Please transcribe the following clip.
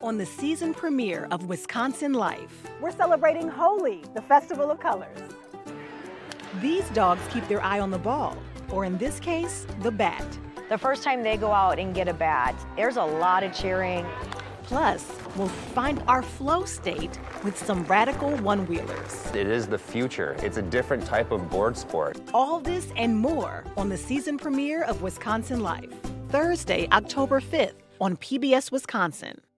on the season premiere of Wisconsin Life. We're celebrating Holi, the festival of colors. These dogs keep their eye on the ball, or in this case, the bat. The first time they go out and get a bat, there's a lot of cheering. Plus, we'll find our flow state with some radical one-wheelers. It is the future. It's a different type of board sport. All this and more on the season premiere of Wisconsin Life, Thursday, October 5th on PBS Wisconsin.